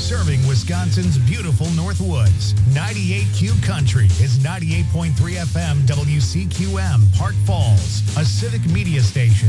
serving Wisconsin's beautiful North Woods. 98Q Country is 98.3 FM WCQM, Park Falls, a civic media station.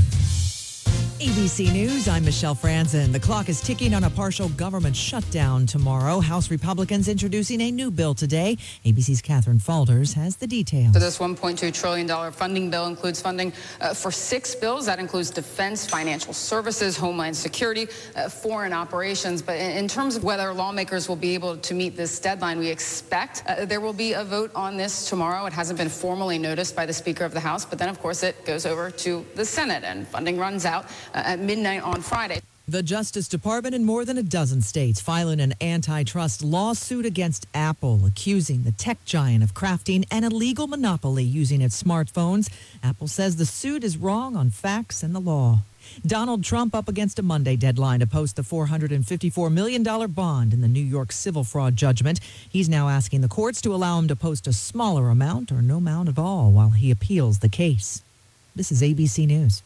ABC News, I'm Michelle Franzen. The clock is ticking on a partial government shutdown tomorrow. House Republicans introducing a new bill today. ABC's Catherine Falders has the details. So this $1.2 trillion funding bill includes funding for 6 bills. That includes defense, financial services, homeland security, foreign operations. But in terms of whether lawmakers will be able to meet this deadline, we expect there will be a vote on this tomorrow. It hasn't been formally noticed by the Speaker of the House, but then, of course, it goes over to the Senate, and funding runs out at midnight on Friday. The Justice Department in more than a dozen states filing an antitrust lawsuit against Apple, accusing the tech giant of crafting an illegal monopoly using its smartphones. Apple says the suit is wrong on facts and the law. Donald Trump up against a Monday deadline to post the $454 million bond in the New York civil fraud judgment. He's now asking the courts to allow him to post a smaller amount or no amount at all while he appeals the case. This is ABC News.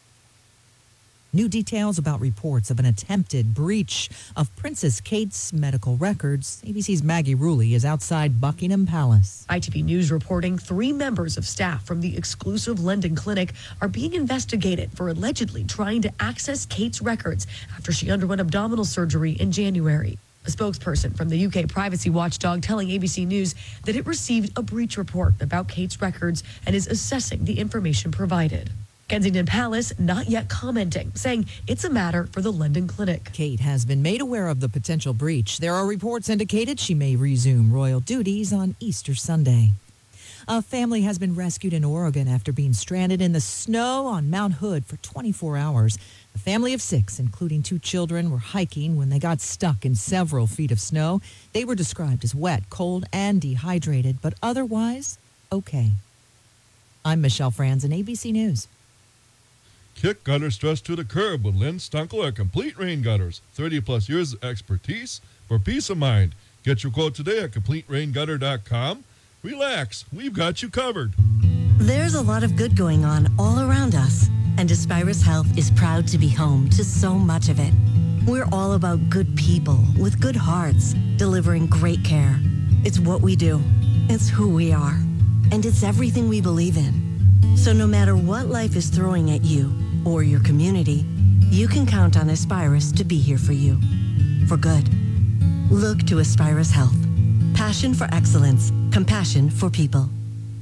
New details about reports of an attempted breach of Princess Kate's medical records. ABC's Maggie Rulli is outside Buckingham Palace. ITV News reporting 3 members of staff from the exclusive London clinic are being investigated for allegedly trying to access Kate's records after she underwent abdominal surgery in January. A spokesperson from the UK privacy watchdog telling ABC News that it received a breach report about Kate's records and is assessing the information provided. Kensington Palace not yet commenting, saying it's a matter for the London clinic. Kate has been made aware of the potential breach. There are reports indicated she may resume royal duties on Easter Sunday. A family has been rescued in Oregon after being stranded in the snow on Mount Hood for 24 hours. A family of 6, including 2 children, were hiking when they got stuck in several feet of snow. They were described as wet, cold, and dehydrated, but otherwise okay. I'm Michelle Franzen, ABC News. Kick gutter stress to the curb with Lynn Stunkel at Complete Rain Gutters. 30-plus years of expertise for peace of mind. Get your quote today at CompleteRainGutter.com. Relax, we've got you covered. There's a lot of good going on all around us, and Aspirus Health is proud to be home to so much of it. We're all about good people with good hearts, delivering great care. It's what we do. It's who we are. And it's everything we believe in. So no matter what life is throwing at you or your community, you can count on Aspirus to be here for you. For good. Look to Aspirus Health. Passion for excellence. Compassion for people.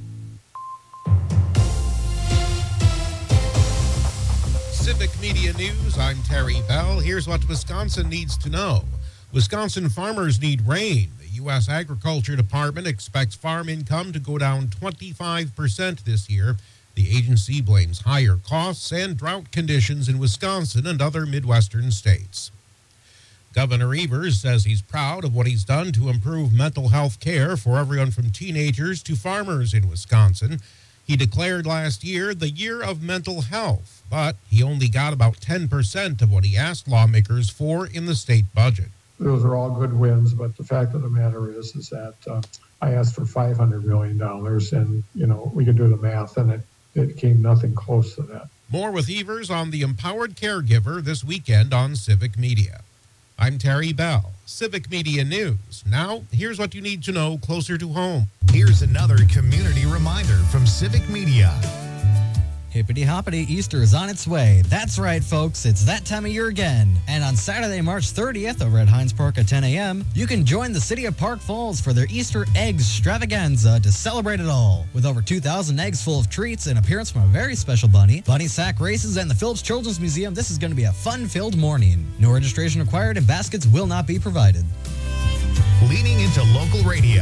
Civic Media News, I'm Terry Bell. Here's what Wisconsin needs to know. Wisconsin farmers need rain. The U.S. Agriculture Department expects farm income to go down 25% this year. The agency blames higher costs and drought conditions in Wisconsin and other Midwestern states. Governor Evers says he's proud of what he's done to improve mental health care for everyone from teenagers to farmers in Wisconsin. He declared last year the Year of Mental Health, but he only got about 10% of what he asked lawmakers for in the state budget. Those are all good wins, but the fact of the matter is that I asked for $500 million, and, we could do the math, and it came nothing close to that. More with Evers on the Empowered Caregiver this weekend on Civic Media. I'm Terry Bell, Civic Media News. Now, here's what you need to know closer to home. Here's another community reminder from Civic Media. Hippity-hoppity, Easter is on its way. That's right, folks. It's that time of year again. And on Saturday, March 30th, over at Heinz Park at 10 a.m., you can join the City of Park Falls for their Easter Eggs Extravaganza to celebrate it all. With over 2,000 eggs full of treats and appearance from a very special bunny sack races, and the Phillips Children's Museum, this is going to be a fun-filled morning. No registration required, and baskets will not be provided. Leaning into local radio,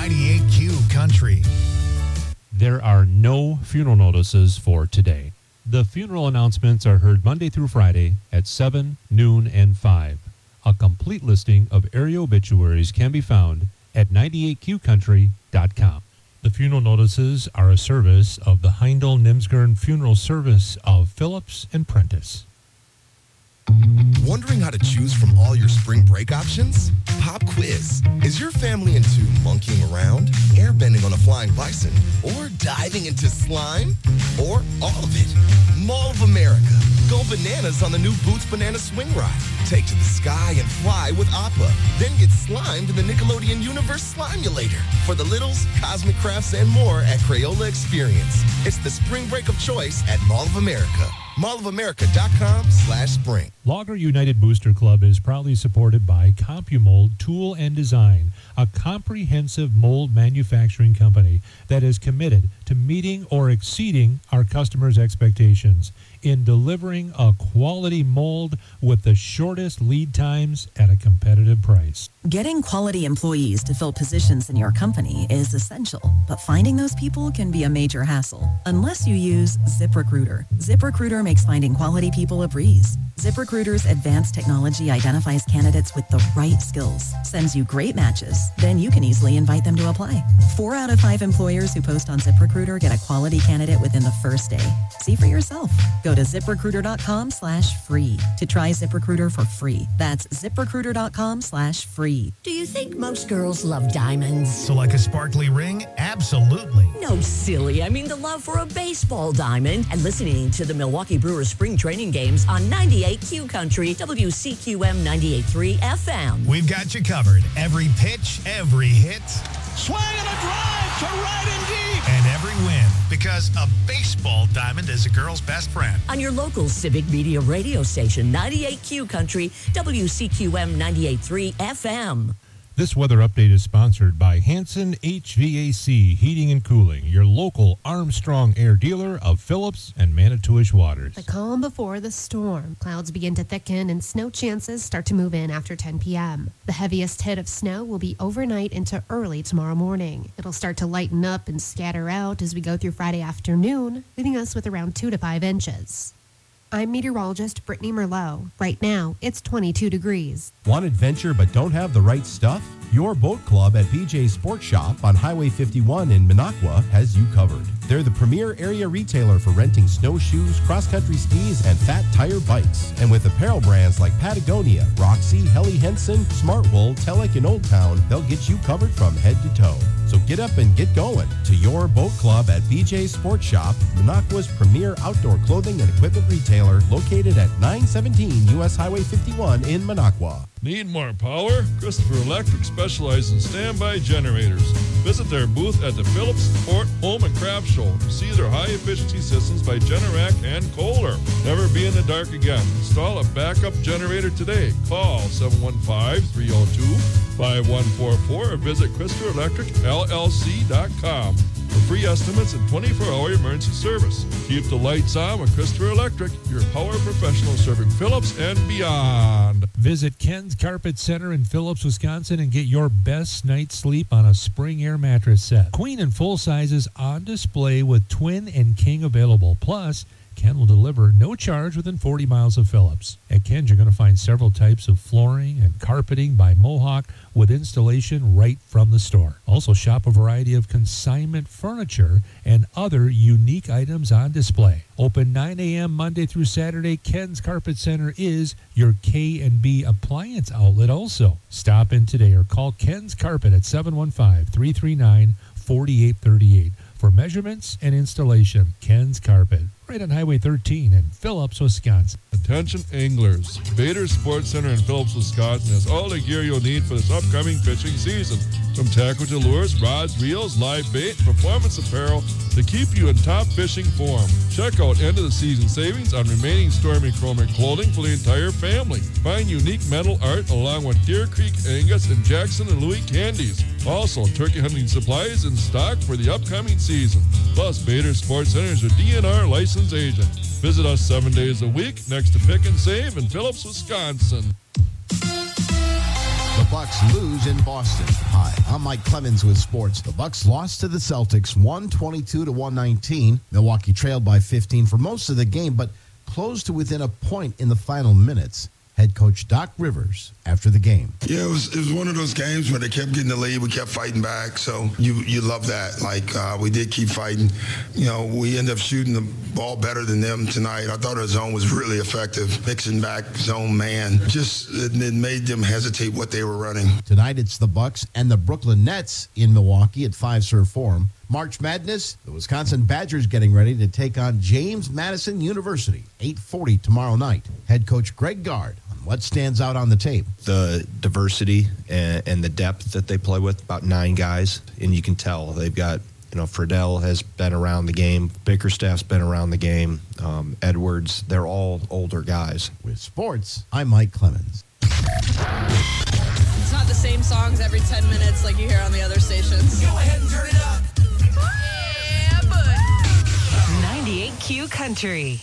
98Q Country. There are no funeral notices for today. The funeral announcements are heard Monday through Friday at 7, noon, and 5. A complete listing of area obituaries can be found at 98qcountry.com. The funeral notices are a service of the Heindel-Nimsgern Funeral Service of Phillips and Prentice. Wondering how to choose from all your spring break options? Pop quiz. Is your family into monkeying around, airbending on a flying bison, or diving into slime? Or all of it? Mall of America. Go bananas on the new Boots Banana Swing Ride. Take to the sky and fly with Appa. Then get slimed in the Nickelodeon Universe Slimulator. For the littles, Cosmic Crafts, and more at Crayola Experience. It's the spring break of choice at Mall of America. mallofamerica.com/spring. Logger United Booster Club is proudly supported by CompuMold Tool and Design, a comprehensive mold manufacturing company that is committed to meeting or exceeding our customers' expectations in delivering a quality mold with the shortest lead times at a competitive price. Getting quality employees to fill positions in your company is essential, but finding those people can be a major hassle unless you use ZipRecruiter. ZipRecruiter makes finding quality people a breeze. ZipRecruiter's advanced technology identifies candidates with the right skills, sends you great matches, then you can easily invite them to apply. 4 out of 5 employers who post on ZipRecruiter get a quality candidate within the first day. See for yourself. Go to ZipRecruiter.com/free to try ZipRecruiter for free. That's ZipRecruiter.com/free. Do you think most girls love diamonds? So like a sparkly ring? Absolutely. No, silly. I mean the love for a baseball diamond. And listening to the Milwaukee Brewers spring training games on 98Q Country, WCQM 98.3 FM. We've got you covered. Every pitch, every hit. Swing and a drive to right and deep. And every win. Because a baseball diamond is a girl's best friend. On your local Civic Media radio station, 98Q Country, WCQM 98.3 FM. This weather update is sponsored by Hanson HVAC Heating and Cooling, your local Armstrong Air dealer of Phillips and Manitowish waters. The calm before the storm. Clouds begin to thicken and snow chances start to move in after 10 p.m. The heaviest hit of snow will be overnight into early tomorrow morning. It'll start to lighten up and scatter out as we go through Friday afternoon, leaving us with around 2 to 5 inches. I'm meteorologist Brittany Merlot. Right now, it's 22 degrees. Want adventure but don't have the right stuff? Your boat club at BJ Sports Shop on Highway 51 in Minocqua has you covered. They're the premier area retailer for renting snowshoes, cross-country skis, and fat tire bikes. And with apparel brands like Patagonia, Roxy, Helly Hansen, Smartwool, Telek, and Old Town, they'll get you covered from head to toe. So get up and get going to your boat club at BJ Sports Shop, Minocqua's premier outdoor clothing and equipment retailer, located at 917 U.S. Highway 51 in Minocqua. Need more power? Christopher Electric specializes in standby generators. Visit their booth at the Phillips Ford Home and Craft Show to see their high-efficiency systems by Generac and Kohler. Never be in the dark again. Install a backup generator today. Call 715-302-5144 or visit ChristopherElectricLLC.com for free estimates and 24-hour emergency service. Keep the lights on with Christopher Electric, your power professional serving Phillips and beyond. Visit Ken's Carpet Center in Phillips, Wisconsin and get your best night's sleep on a Spring Air mattress set. Queen and full sizes on display with twin and king available. Plus, Ken will deliver no charge within 40 miles of Phillips. At Ken's, you're going to find several types of flooring and carpeting by Mohawk with installation right from the store. Also shop a variety of consignment furniture and other unique items on display. Open 9 a.m. Monday through Saturday, Ken's Carpet Center is your K&B appliance outlet also. Stop in today or call Ken's Carpet at 715-339-4838 for measurements and installation. Ken's Carpet, right on Highway 13 in Phillips, Wisconsin. Attention anglers. Bader Sports Center in Phillips, Wisconsin has all the gear you'll need for this upcoming fishing season. From tackle to lures, rods, reels, live bait, performance apparel to keep you in top fishing form. Check out end of the season savings on remaining Stormy Chromic clothing for the entire family. Find unique metal art along with Deer Creek Angus and Jackson and Louis candies. Also, turkey hunting supplies in stock for the upcoming season. Plus, Bader Sports Center is your DNR licensed agent. Visit us 7 days a week next to Pick and Save in Phillips, Wisconsin. The Bucks lose in Boston. Hi, I'm Mike Clemens with sports. The Bucks lost to the Celtics 122-119. Milwaukee trailed by 15 for most of the game, but closed to within a point in the final minutes. Head coach Doc Rivers after the game. Yeah, it was one of those games where they kept getting the lead. We kept fighting back. So you love that. We did keep fighting. We ended up shooting the ball better than them tonight. I thought our zone was really effective. Mixing back zone man. It made them hesitate what they were running. Tonight it's the Bucks and the Brooklyn Nets in Milwaukee at Fiserv Forum. March Madness, the Wisconsin Badgers getting ready to take on James Madison University, 8:40 tomorrow night. Head coach Greg Gard on what stands out on the tape. The diversity and the depth that they play with, about 9 guys, and you can tell they've got, Friedel has been around the game, Bickerstaff's been around the game, Edwards, they're all older guys. With sports, I'm Mike Clemens. It's not the same songs every 10 minutes like you hear on the other stations. Go ahead and turn it up. 98Q Country.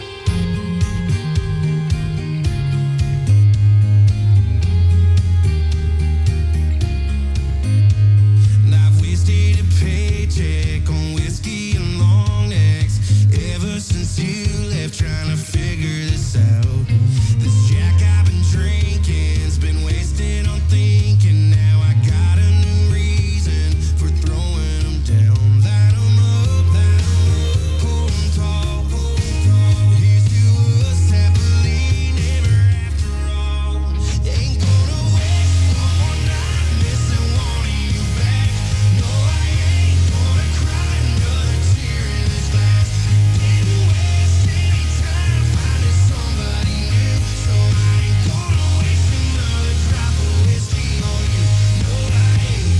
I've wasted a paycheck on whiskey and long necks ever since you left, trying to figure this out. This Jack I've been drinking's been wasted on thinking. Now I got a new reason for throwing them down. Light 'em up, hold 'em tall. Here's to us happily never after all. Ain't gonna waste one more night missing wanting you back. No, I ain't gonna cry another tear in this glass. Didn't waste any time finding somebody new, so I ain't gonna waste another drop of whiskey on you. No, I ain't.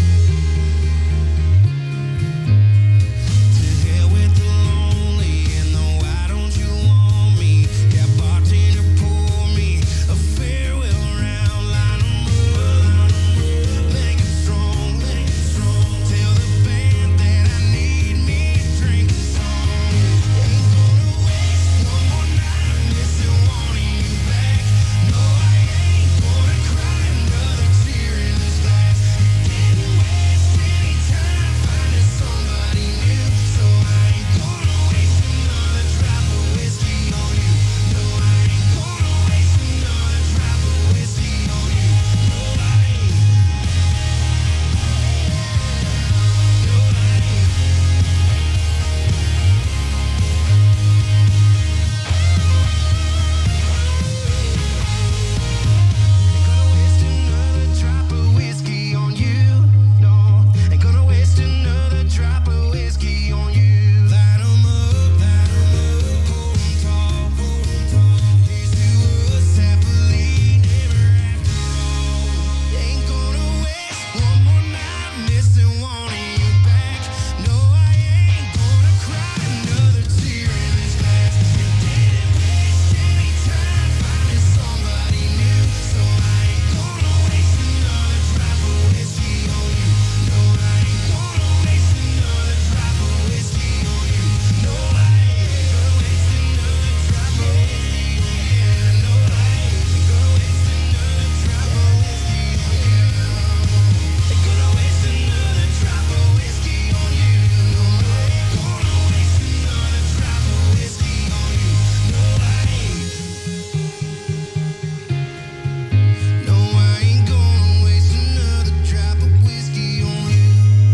To hell with the lonely and the why don't you want me? Yeah, bartender, pour me a farewell round. Line 'em up, make it strong, make it strong. Tell the band that I need me a drink of song. Ain't gonna waste one more night missing wanting you back. No, I ain't gonna cry another tear in this glass. Didn't waste any time finding somebody new, so I ain't gonna waste another drop of whiskey on you. No, I ain't gonna waste another drop of whiskey on you. No, I ain't. Another drop of whiskey on you. No, ain't gonna waste another drop of whiskey on you. Light 'em up, hold 'em tall. Here's to us happily never after all. Ain't gonna waste one more night missing wanting you back. No, I ain't gonna cry another tear in this glass. Didn't waste any time finding somebody new, so I ain't gonna waste another drop of whiskey on you. No, I ain't gonna waste another drop of whiskey on you. No, I ain't gonna waste another drop of whiskey on you. No, I ain't gonna waste another drop of whiskey on you. Ain't gonna waste another drop of whiskey on you. No, I ain't gonna waste another drop of whiskey on you. No, I ain't. No, I ain't gonna waste another drop of whiskey on you.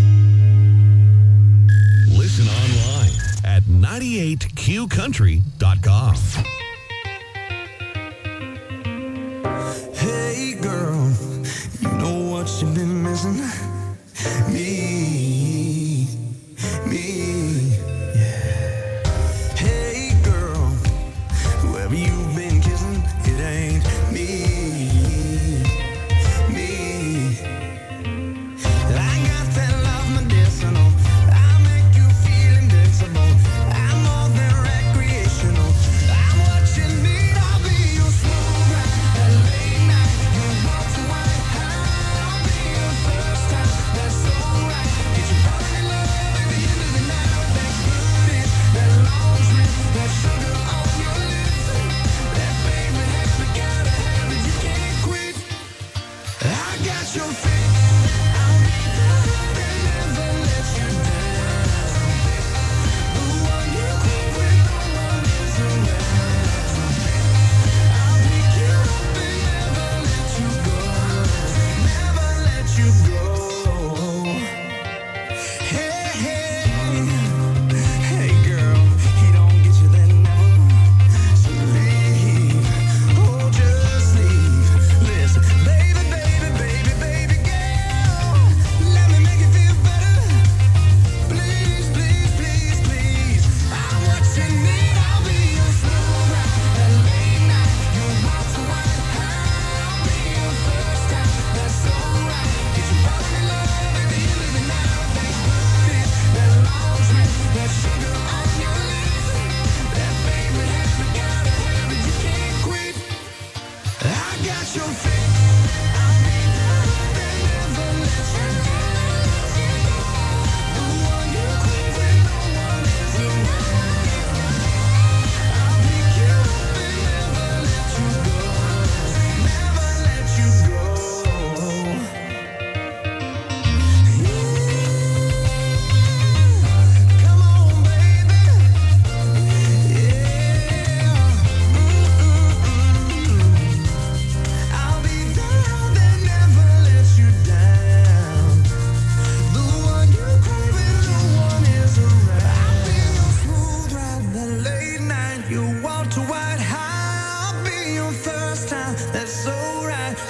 Listen online at 98qcountry.com. Hey girl, you know what you've been missing? Me, yeah. Hey girl, whoever you've been kissing, it ain't me. I got that love medicinal. I make you feel invincible. I'm more than recreational. I'm what you need. I'll be your smooth ride, that late night. You want to wine high. I'll be your first time. That's so right. Get you falling in love at the end of the night with that good dish, that long drink, that sugar on your lips, that favorite habit, gotta have it. You can't quit. I got your fix. I'll be the one that never lets you down. The one you quit when no one is around. I'll pick you up and never let you go. Never let you go. Hey girl, he don't get you then never. So leave, oh just leave. Listen, baby, baby, baby, baby girl.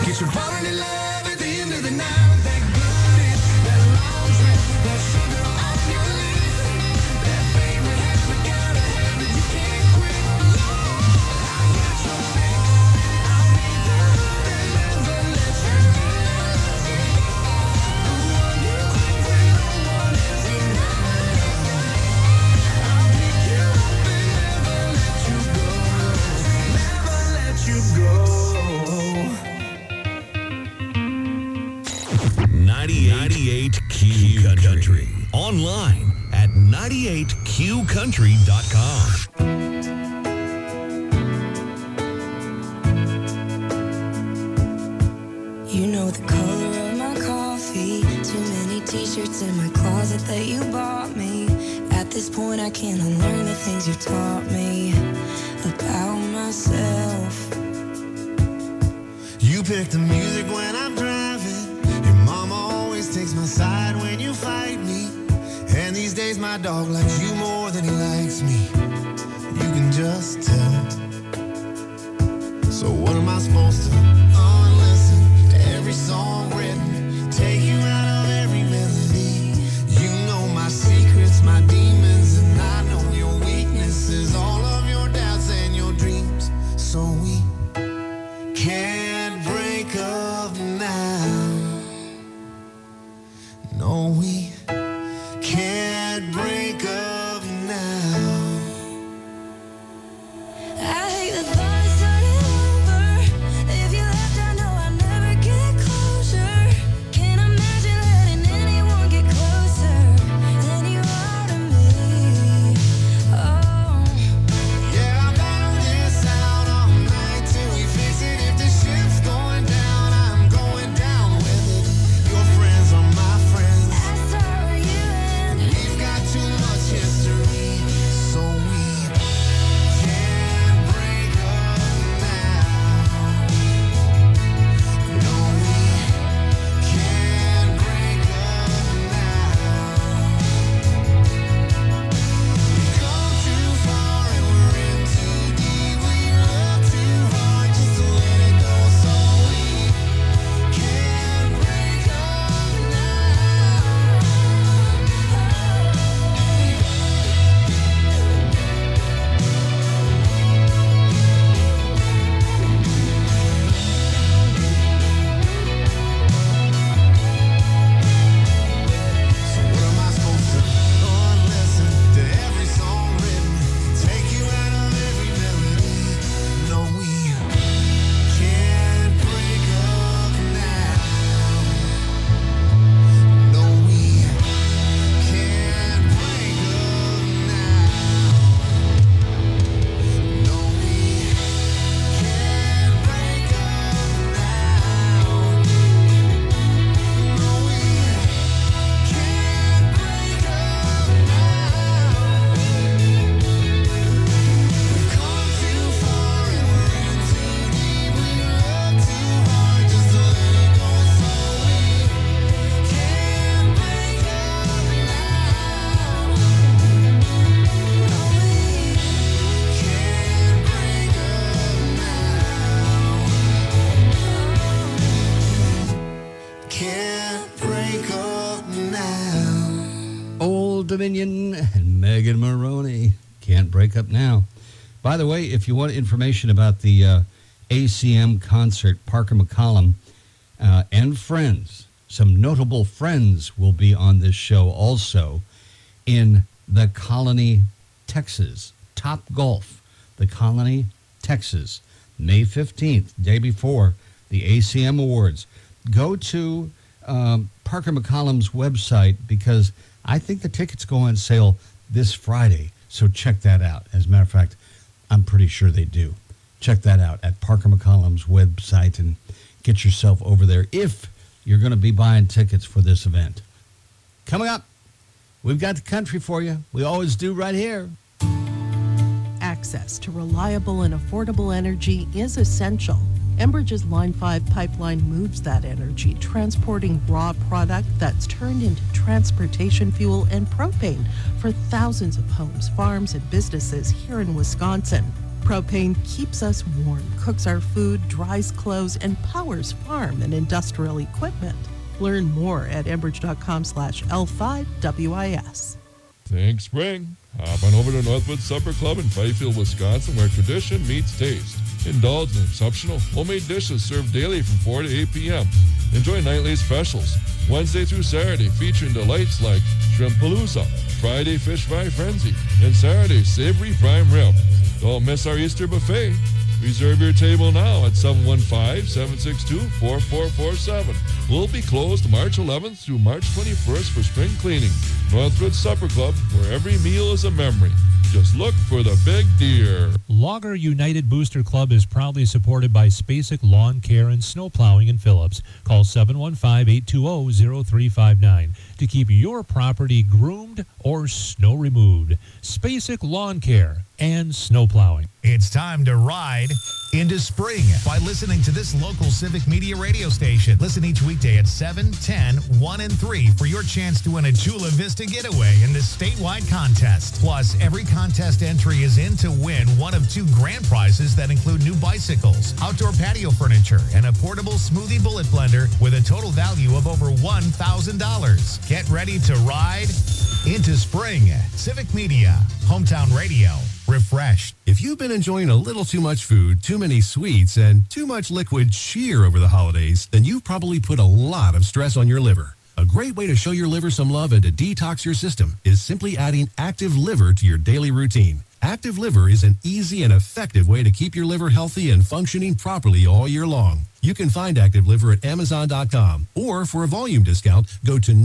Guess we're falling in love at the end of the night with that goodie, that long trip, that sugar on your lips, that favorite habit, gotta have it, you can't quit. I got your fix, I'll be the one that never lets you go. The one you quit when no one else is around. I'll pick you up and never let you go, never let you go. 98 Q Country. Online at 98qcountry.com. You know the color of my coffee. Too many t-shirts in my closet that you bought me. At this point I can't unlearn the things you taught me about myself. You pick the music when I'm driving. Your mama always takes my side when you fight me. And these days my dog likes you more than he likes me. You can just tell. So what am I supposed to unlisten to every song written? Take you out of every melody. You know my secrets, my demons, and I know your weaknesses, all of your doubts and your dreams. So we can't break up now. No, we can't break up now. I hate the thought of starting over. If you left, I know I'd never get closure. Can't imagine letting anyone get closer than you are to me. Oh, Yeah, I battle this out all night till we fix it. If the ship's going down, I'm going down with it. Your friends are my friends. so are you and We've got too much history, so we can't break up now. No, we can't break up now. We've come too far and we're in too deep. We love too hard just to let it go, so we can't break up So what am I supposed to unlisten to every song written? Take you out of every melody. No, we can't break up now. No, we can't break up now. No, we can't break up now. No, we can't break up now. We've come too far and we're in too deep. We love too hard just to let it go, so we can't break up now. No, we can't break up now. Can't break up now. Old Dominion and Megan Maroney. Can't break up now. By the way, if you want information about the ACM concert, Parker McCollum and friends, some notable friends will be on this show also in the Colony, Texas. Top Golf, the Colony, Texas, May 15th, day before the ACM Awards. Go to Parker McCollum's website because I think the tickets go on sale this Friday. So check that out. As a matter of fact, I'm pretty sure they do. Check that out at Parker McCollum's website and get yourself over there if you're going to be buying tickets for this event. Coming up, we've got the country for you. We always do right here. Access to reliable and affordable energy is essential. Enbridge's Line 5 pipeline moves that energy, transporting raw product that's turned into transportation fuel and propane for thousands of homes, farms, and businesses here in Wisconsin. Propane keeps us warm, cooks our food, dries clothes, and powers farm and industrial equipment. Learn more at Enbridge.com/L5WIS. Think spring. Hop on over to Northwood Supper Club in Fifield, Wisconsin, where tradition meets taste. Indulge in exceptional homemade dishes served daily from 4 to 8 p.m. Enjoy nightly specials, Wednesday through Saturday, featuring delights like Shrimp Palooza, Friday Fish Fry Frenzy, and Saturday Savory Prime Rib. Don't miss our Easter buffet. Reserve your table now at 715-762-4447. We'll be closed March 11th through March 21st for spring cleaning. Northwood Supper Club, where every meal is a memory. Just look for the big deer. Logger United Booster Club is proudly supported by Spacek Lawn Care and Snow Plowing in Phillips. Call 715-820-0359 to keep your property groomed or snow removed. Spacek Lawn Care and Snow Plowing. It's time to ride into spring by listening to this local Civic Media radio station. Listen each weekday at 7, 10, 1, and 3 for your chance to win a Chula Vista getaway in this statewide contest. Plus, every contest entry is in to win one of 2 grand prizes that include new bicycles, outdoor patio furniture, and a portable smoothie bullet blender with a total value of over $1,000. Get ready to ride into spring. Civic Media, hometown radio. Refreshed. If you've been enjoying a little too much food, too many sweets, and too much liquid cheer over the holidays, then you've probably put a lot of stress on your liver. A great way to show your liver some love and to detox your system is simply adding Active Liver to your daily routine. Active Liver is an easy and effective way to keep your liver healthy and functioning properly all year long. You can find Active Liver at Amazon.com, or for a volume discount, go to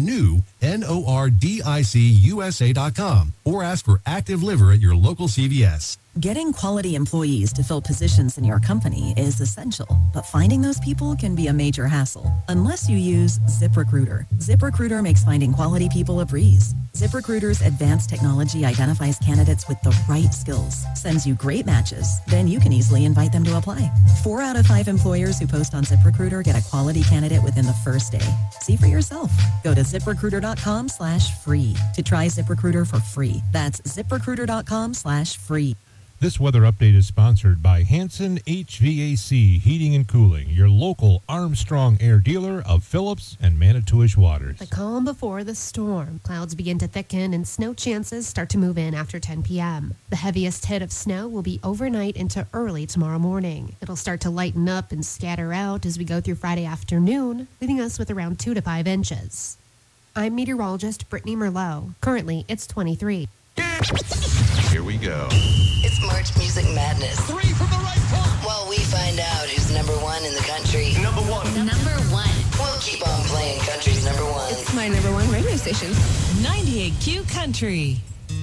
NORDICUSA.com, or ask for Active Liver at your local CVS. Getting quality employees to fill positions in your company is essential, but finding those people can be a major hassle unless you use ZipRecruiter. ZipRecruiter makes finding quality people a breeze. ZipRecruiter's advanced technology identifies candidates with the right skills, sends you great matches, then you can easily invite them to apply. 4 out of 5 employers who post on ZipRecruiter get a quality candidate within the first day. See for yourself. Go to ZipRecruiter.com/free to try ZipRecruiter for free. That's ZipRecruiter.com/free. This weather update is sponsored by Hanson HVAC Heating and Cooling, your local Armstrong Air dealer of Phillips and Manitowish waters. The calm before the storm. Clouds begin to thicken and snow chances start to move in after 10 p.m. The heaviest hit of snow will be overnight into early tomorrow morning. It'll start to lighten up and scatter out as we go through Friday afternoon, leaving us with around 2 to 5 inches. I'm meteorologist Brittany Merlot. Currently, it's 23. Here we go. It's March Music Madness. 3 from the right part. While we find out who's number 1 in the country. Number 1. Number 1. We'll keep on playing country's number 1. It's my number 1 radio station. 98Q Country.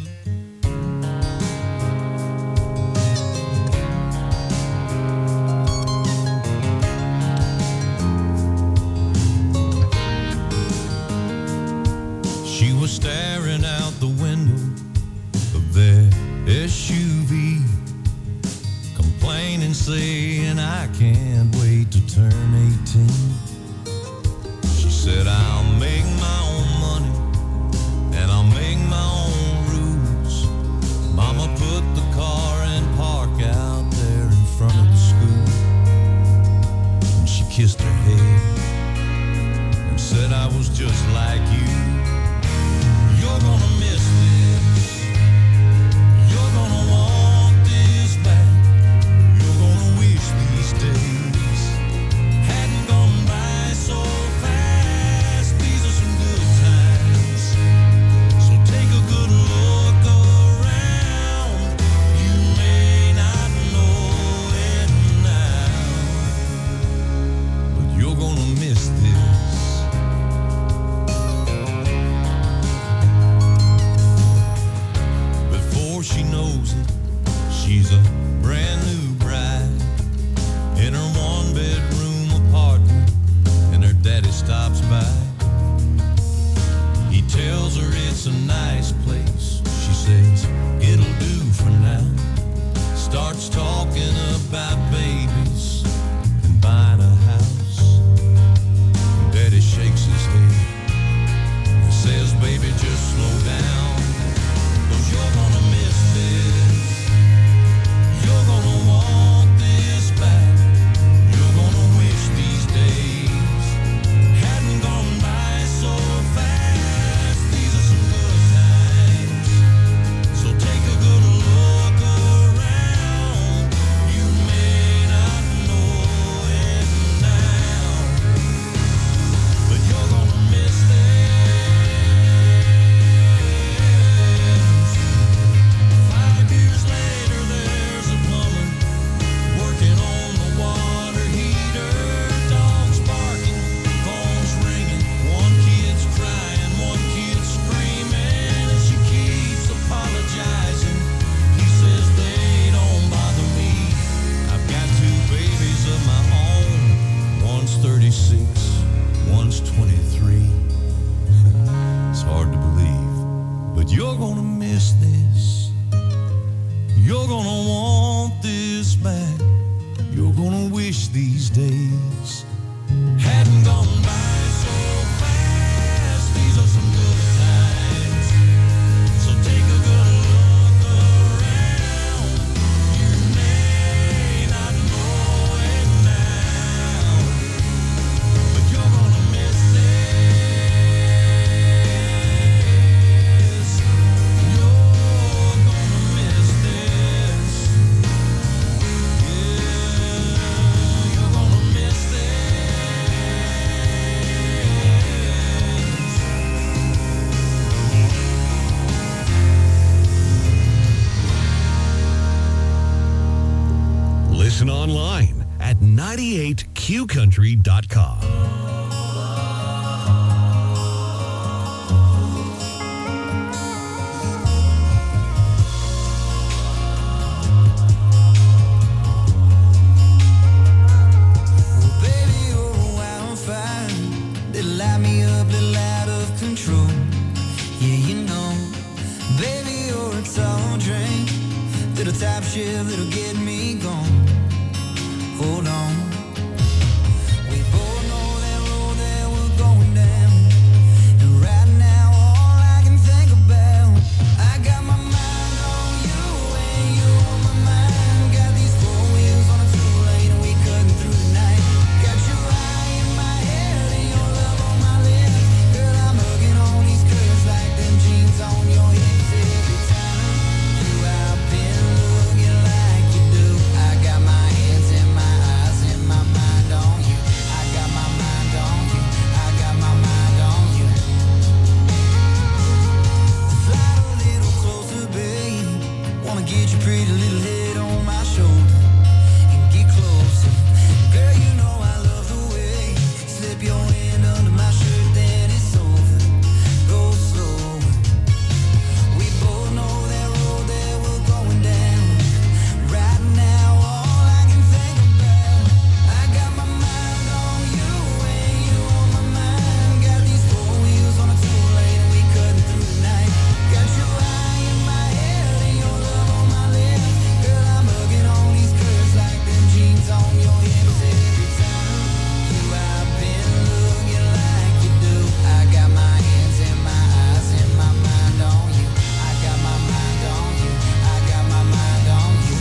She was staring out the window of their SUV, complaining, saying, I can't wait to turn 18. She said, I'll make my own money and I'll make my own rules. Mama put the car in park out there in front of the school, and she kissed her head and said, I was just like you. You're gonna miss this. You're gonna want this back. You're gonna wish these days hadn't gone by so fast. These are some good times, so take a good look around. You may not know it now, but you're gonna miss this. online at 98qcountry.com. Type shift that'll get me gone. Hold on. We both know that road that we're going down. And right now, all I can think about, I got my mind on you and you on my mind. Got these four wheels on a two-lane and we cutting through the night. Got your eye in my head and your love on my lips. Girl, I'm hugging on these curves like them jeans on your hips every time. You out been like you do. I got my hands in my eyes and my mind on you. I got my mind on you. I got my mind on you. Slide a little closer, babe. Wanna get your pretty little head on my shoulder and get closer. Girl, you know I love the way you slip your hand under my shirt, then it's over. Go slow. We both know that road that we're going down. Right now, all I can think about, I got my mind on you and you on my mind. Got these four wheels on a two-lane and we cutting through the night. Got your eye in my head and your love on my lips. Girl, I'm hugging on these curves like them jeans on your hips every time. You out been looking like you do. I got my hands in my eyes and my mind on you. I got my mind on you. I got my mind on you.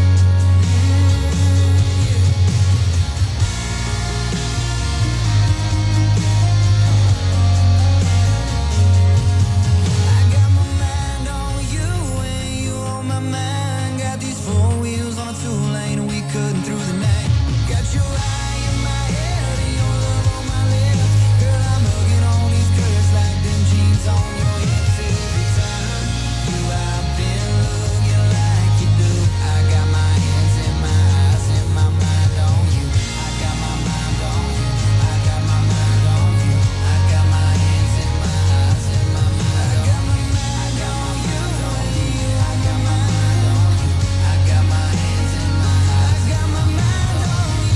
I got my mind on you and you on my mind. Got these four wheels on a two-lane and we cutting through the night. Got your eye in my head and your love on my lips. Girl, I'm hugging on these curves like them jeans on your hips every time. You out been looking like you do. I got my hands in my eyes and my mind on you. I got my mind on you. I got my mind on you. I got my hands in my eyes and my mind on you. I got my mind on you. I got my mind on you. I got my hands in my eyes. I got my mind on you.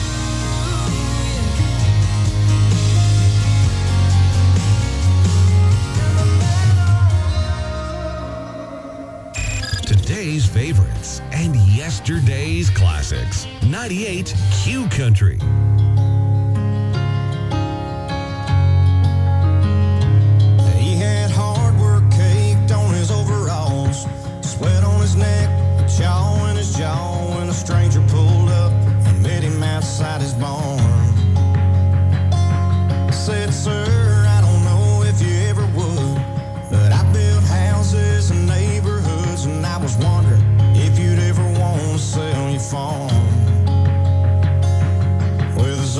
Today's favorites and yesterday's classics. 98 Q Country. He had hard work caked on his overalls, sweat on his neck, a chaw in his jaw when a stranger pulled up and met him outside his barn. Said, sir, I don't know if you ever would, but I built houses and neighborhoods, and I was wondering if you'd ever want to sell your farm. Well, there's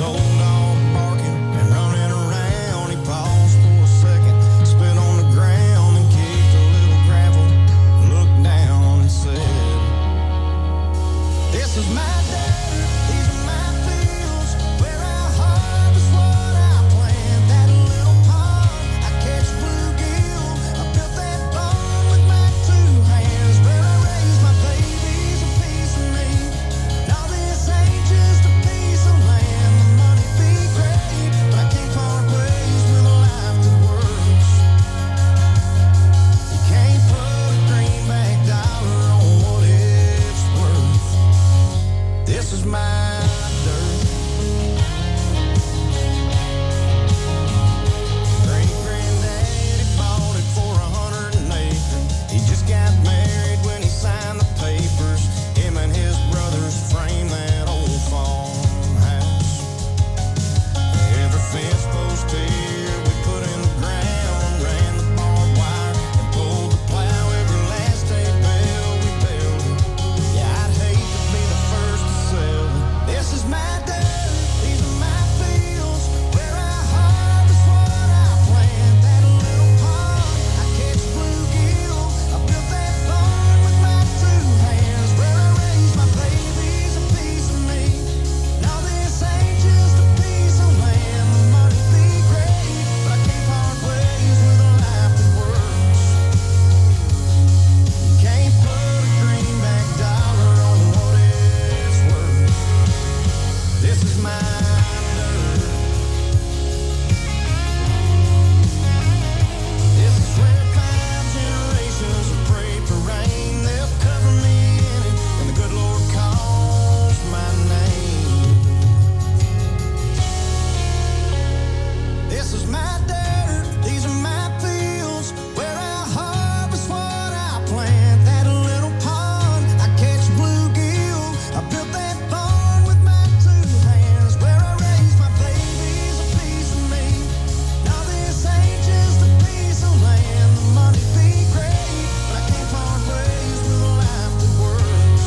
This is my dirt, these are my fields, where I harvest what I plant. That little pond, I catch bluegill. I built that barn with my two hands, where I raise my babies, a piece of me. Now this ain't just a piece of land. The money be great, but I can't part ways with a life that works.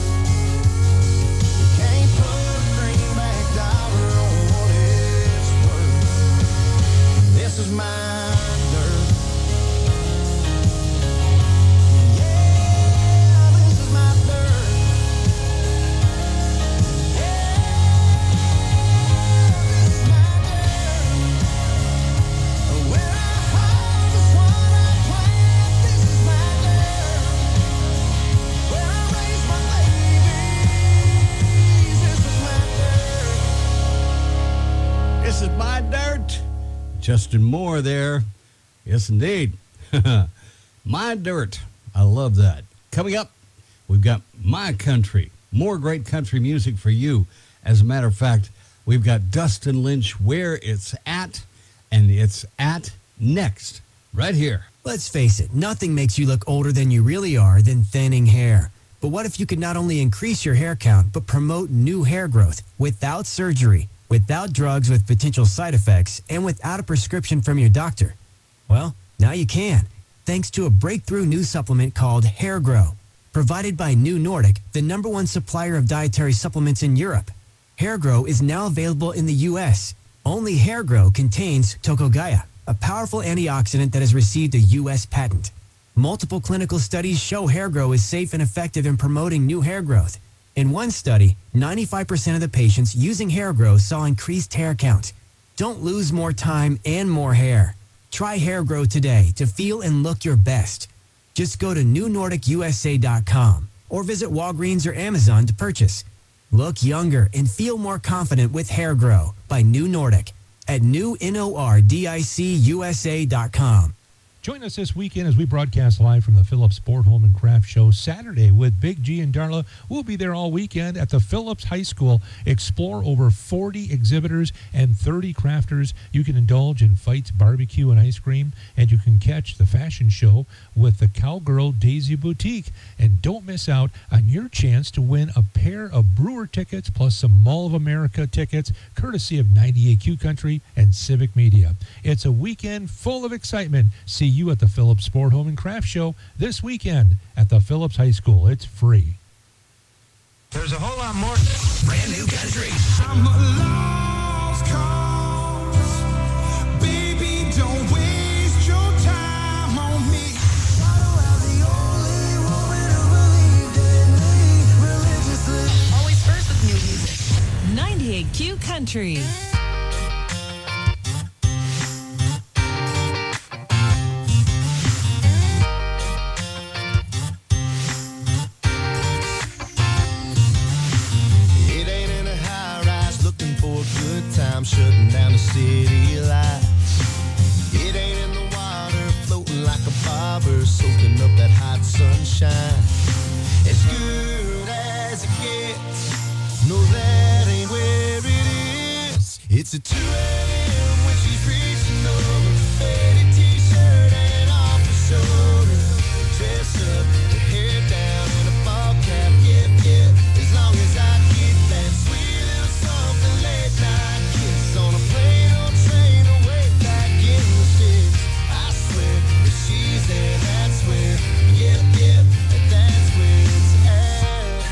You can't put a greenback dollar on what it's worth. This is my dirt. Yeah, this is my dirt. Where I harvest what I plant. This is my dirt. Where I raise my babies. This is my dirt. This is my dirt. Justin Moore there. Yes, indeed. My dirt. I love that. Coming up, we've got My Country. More great country music for you. As a matter of fact, we've got Dustin Lynch, Where It's At, and it's at next, right here. Let's face it, nothing makes you look older than you really are than thinning hair. But what if you could not only increase your hair count, but promote new hair growth without surgery, without drugs with potential side effects, and without a prescription from your doctor? Well, now you can, thanks to a breakthrough new supplement called Hair Grow. Provided by New Nordic, the #1 supplier of dietary supplements in Europe. Hair Grow is now available in the U.S. Only Hair Grow contains Tocogaya, a powerful antioxidant that has received a U.S. patent. Multiple clinical studies show Hair Grow is safe and effective in promoting new hair growth. In one study, 95% of the patients using Hair Grow saw increased hair count. Don't lose more time and more hair. Try Hair Grow today to feel and look your best. Just go to newnordicusa.com or visit Walgreens or Amazon to purchase. Look younger and feel more confident with Hair Grow by New Nordic at newnordicusa.com. Join us this weekend as we broadcast live from the Phillips Sport Home and Craft Show Saturday with Big G and Darla. We'll be there all weekend at the Phillips High School. Explore over 40 exhibitors and 30 crafters. You can indulge in fights, barbecue, and ice cream. And you can catch the fashion show with the Cowgirl Daisy Boutique. And don't miss out on your chance to win a pair of Brewer tickets plus some Mall of America tickets, courtesy of 98Q Country and Civic Media. It's a weekend full of excitement. See you at the Phillips Sport Home and Craft Show this weekend at the Phillips High School. It's free. There's a whole lot more. Brand new country. I'm a lost cause. Baby, don't waste your time on me. Why do I the only woman who believed in me religiously? Always first with new music. 98Q Country. It ain't in a high rise looking for a good time, shutting down the city lights. It ain't in the water floating like a bobber, soaking up that hot sunshine. As good as it gets, no, that ain't where it is. It's a 2 a.m. when she's reaching over, faded t-shirt and off the shoulder, dress up, her hair down in a ball cap, yeah, yeah. As long as I get that sweet little something late night kiss on a plane or train away back in the sticks. I swear if she's there, that's where, yeah, yeah, that's where it's at.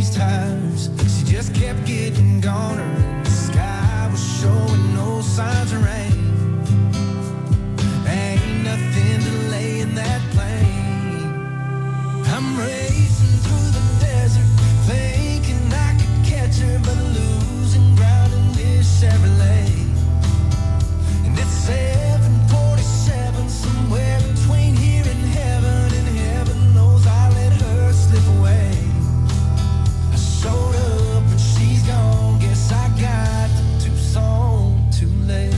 these tires. She just kept getting goner, and the sky was showing no signs of rain. Ain't nothing delaying that plane. I'm racing through the desert, thinking I could catch her, but losing ground in this Chevrolet. And it's 7:47, somewhere between here and heaven knows I let her slip away. I showed up and she's gone, guess I got to Tucson too late.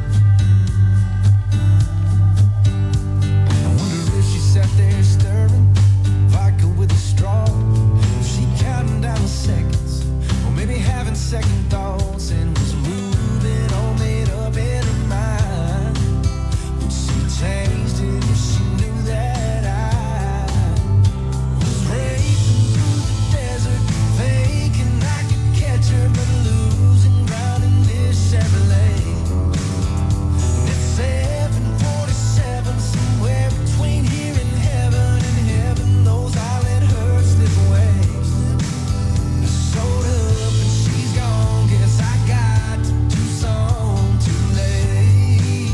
I wonder if she sat there stirring vodka with a straw, if she counting down the seconds, or maybe having second thoughts, and was moving all made up in her mind. Would she changed it if she knew that I was racing through the desert, thinking I could catch her, but losing ground in this Chevrolet. And it's 7:47, somewhere between here and heaven knows I let her slip away. I showed up and she's gone, guess I got to Tucson too late.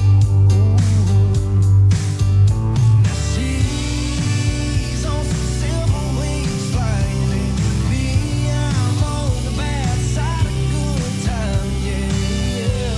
Now she's on some silver wings flying, and me, I'm on the bad side of good time, yeah.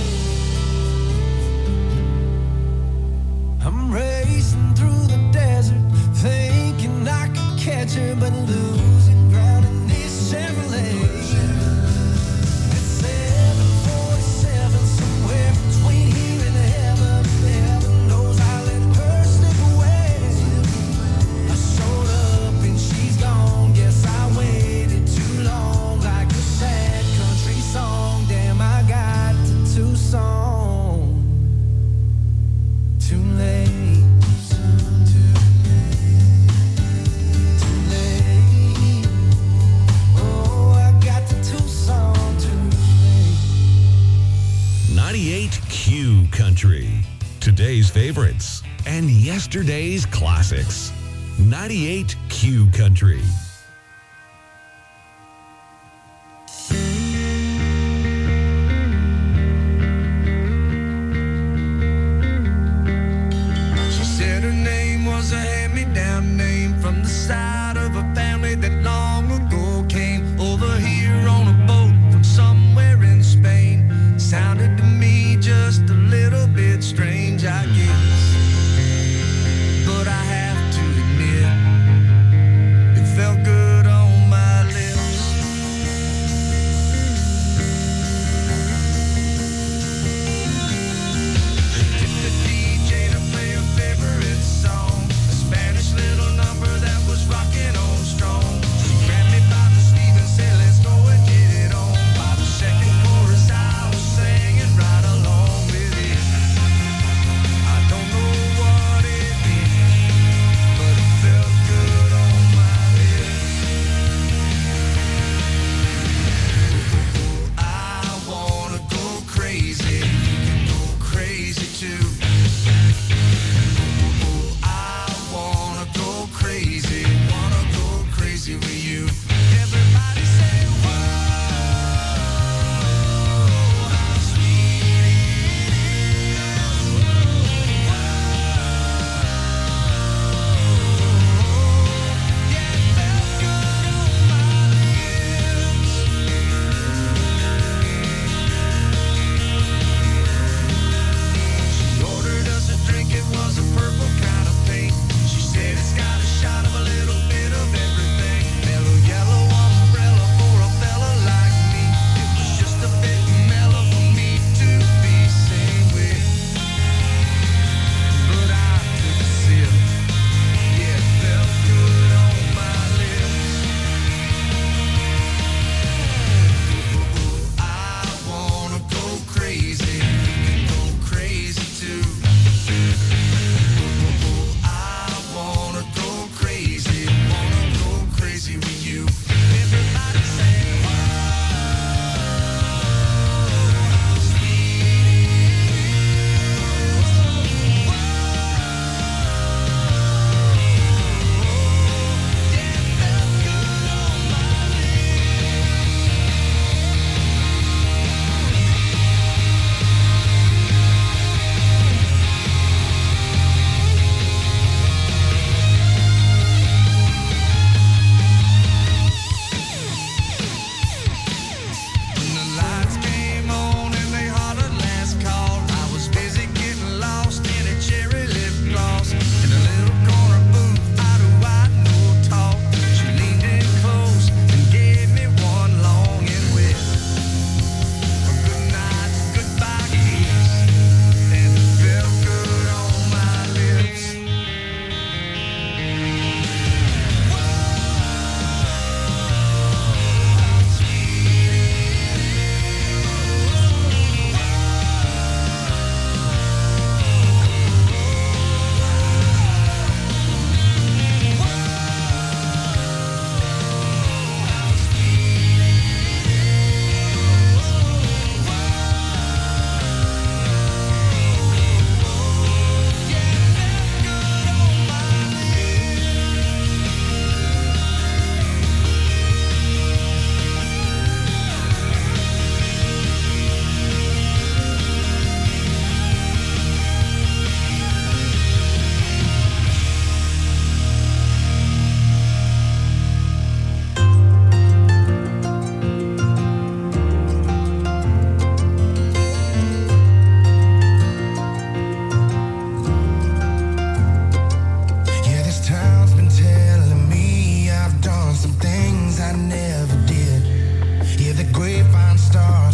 I'm racing through the desert, thinking I could catch her, but losing ground in this Chevrolet. It's 7:47, somewhere between here and heaven knows I let her slip away. I showed up and she's gone, guess I waited too long, like a sad country song. Damn, I got to Tucson too late. Too late. Oh, I got to Tucson too late. 98 Q Country. Today's favorites and yesterday's classics. 98 Q Country. She said her name was a hand-me-down name from the side of a family that long ago came over here on a boat from somewhere in Spain. Sounded to me just a little bit strange, I guess, but I have to admit it felt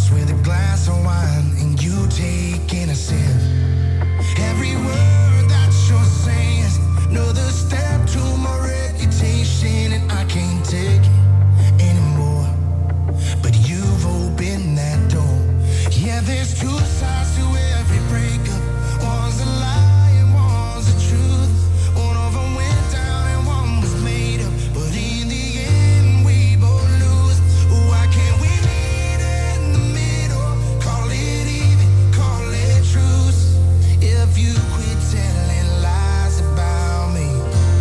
house with a glass of wine and you taking a sip. Every word that you're saying is another step to my reputation, and I can't take it anymore. But you've opened that door. Yeah, there's two sides to every breakup. One's a lie and one's the truth. One of them went down and one was made up. But in the end, we both lose. Why can't we meet in the middle? Call it even, call it truce. If you quit telling lies about me.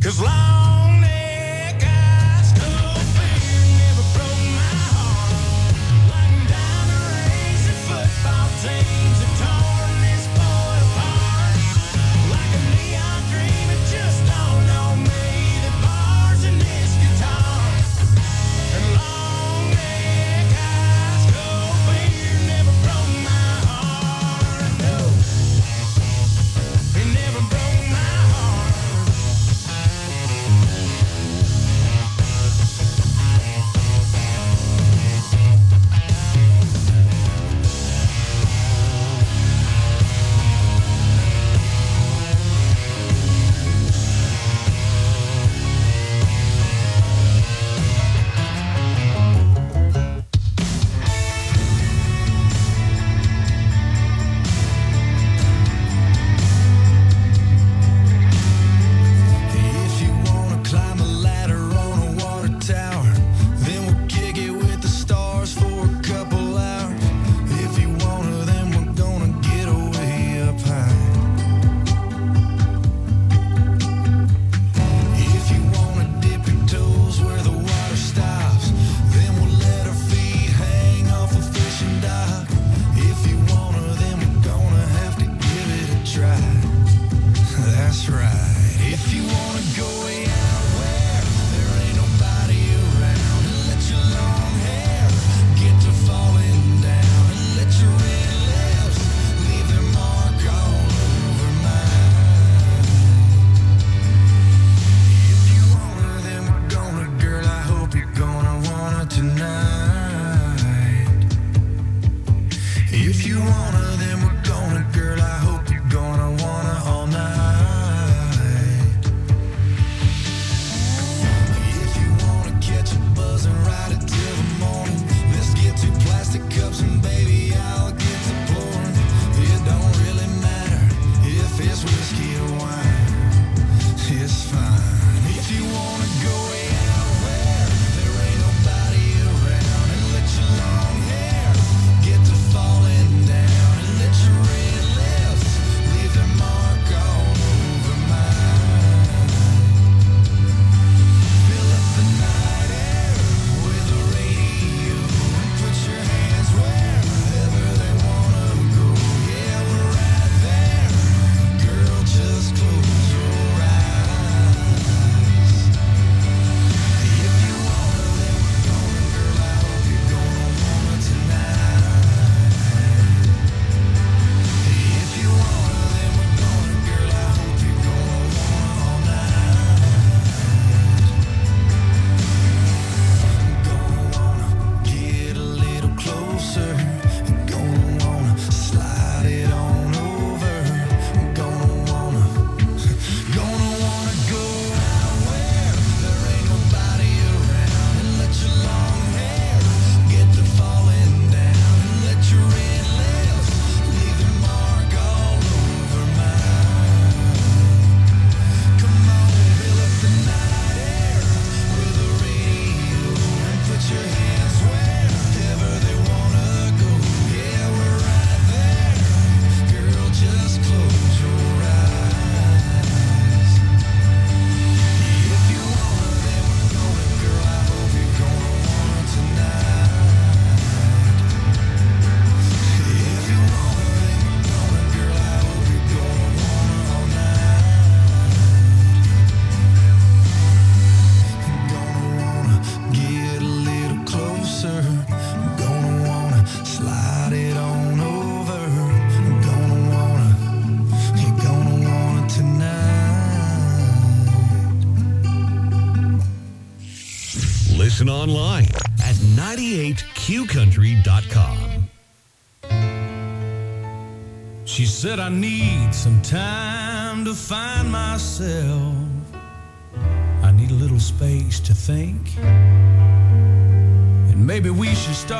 'Cause long neck eyes, no fear, never broke my heart. Like down the range, the football teams have torn this boy apart. Like a neon dream, it just dawned on me. The bars in this guitar. And long neck eyes, no fear, never broke my heart. No, it never broke my heart. If you wanna climb a ladder on a water tower, then we'll kick it with the stars for a couple hours. If you wanna, then we're gonna get way up high. If you wanna dip your toes where the water stops, then we'll let our feet hang off a fishing dock. If you wanna, then we're gonna have to give it a try. That's right. If you wanna go way out where there ain't nobody around, and let your long hair get to falling down, and let your red lips leave their mark all over mine. If you want her, then we're gonna, girl, I hope you're gonna want her tonight. If you want her, then we're gonna, girl, I hope you're gonna want her all night. If you wanna catch a buzz and ride it till the morning, let's get 2 plastic cups and baby, I'll get to pouring. It don't really matter if it's whiskey or wine. It's fine. If you wanna go way out where there ain't nobody around, and let your long hair get to falling down, and let your red lips leave their mark all over mine. Fill up the night air with the radio and put your hands wherever they wanna go. Yeah, we're right there. Girl, just close your eyes. If you wanna, then we're gonna, girl, I hope you're gonna want her tonight. If you wanna, then we're gonna, girl, I hope you're gonna want her all night. Gonna wanna get a little closer. Gonna wanna slide it on over. Gonna wanna go out where there ain't nobody around, and let your long hair get to falling down, and let your red lips leave their mark all over mine. Come on, fill up the night air with the radio and put your hands wherever they wanna go. Yeah, we're right there. Girl, just close your eyes. If you wanna, then we're gonna, girl, I hope you're gonna want her tonight. If you wanna, then we're gonna, girl, I hope you're gonna want her all night. Gonna wanna get a little closer. Gonna wanna slide it on over. Gonna wanna, you're gonna want it tonight. Listen online at 98qcountry.com. She said, I need some time to find myself. I need a little space to think. And maybe we should start